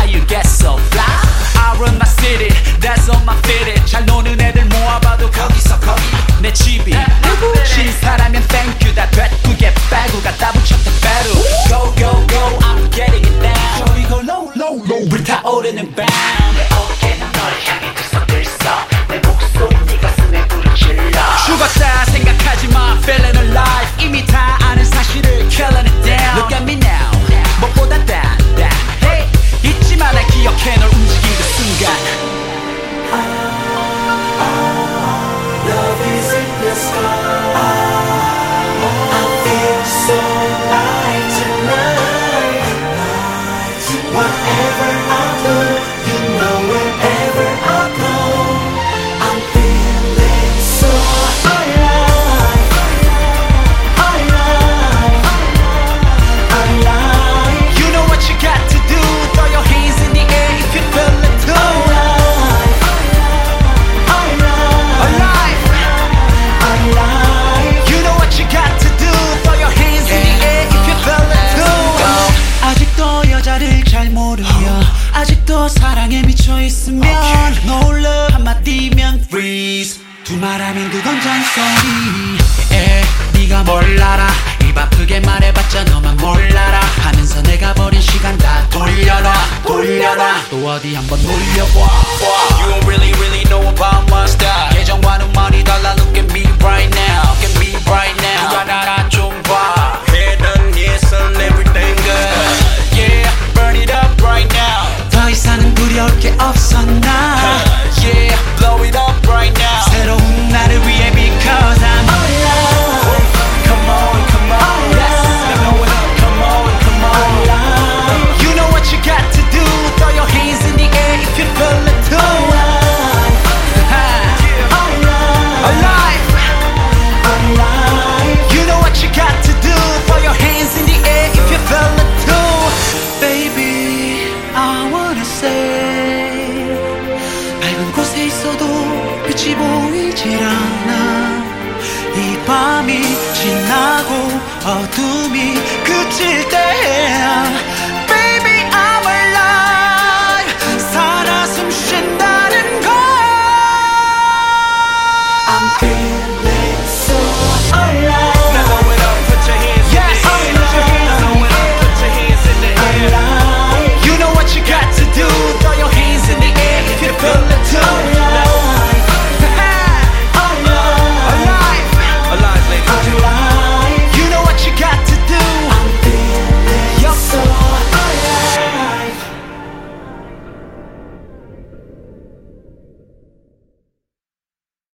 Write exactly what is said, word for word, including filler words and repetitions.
how you get so fly. I run my city, that's on my fitted. 잘 노는 애들 모아봐도 거기서 거기 내 집이 누구신 사람이면 thank you 다 되쁘게 빼고 갖다 붙였다 배로 Go go go I'm getting it down 저리 go low low low 불타오르는 밤 내 어깨는 너를 향해 두 손 들썩 내 목소리 네 가슴에 불을 질러 죽었다 생각하지 마 feeling alive 이미 다 아는 사실을 killing it down Look at me now 무엇보다 단단해 잊지마 날 기억해 널 움직인 그 순간 Love is in the sky I feel so light tonight Whatever I do You know wherever I go I'm feeling so alive Alive Alive You know what you got to do Throw your hands in the air if you feel it too Alive Alive Alive You know what you got to do Throw your hands in the air if you feel it too 아직도 여자를 잘 모르며 아직도 사랑에 미쳐있으면 No love 한마디면 freeze 두 말하면 그건 잔소리 에 네가 뭘 알아 입 아프게 말해봤자 너만 몰라라 하면서 내가 버린 시간 다 돌려라 돌려라 또 어디 한번 놀려봐 You don't really really know about my style 예전과는 많이 달라 Look at me right now Look at me right now 누가 나라 좀봐 Head on yes on everything good Yeah burn it up right now 더 이상은 두려울 게 없어 나 Yeah blow it up right now 새로운 나를 위해 because I'm alive Come on come on Yes blow it up come on come on alive You know what you got to do Throw your hands in the air if you feel it too Alive Alive Alive You know what you got to do Throw your hands in the air if you feel it too Baby I wanna say 밝은 곳에 있어도 빛이 보이질 않아 이 밤이 지나고 어둠이 그칠 때야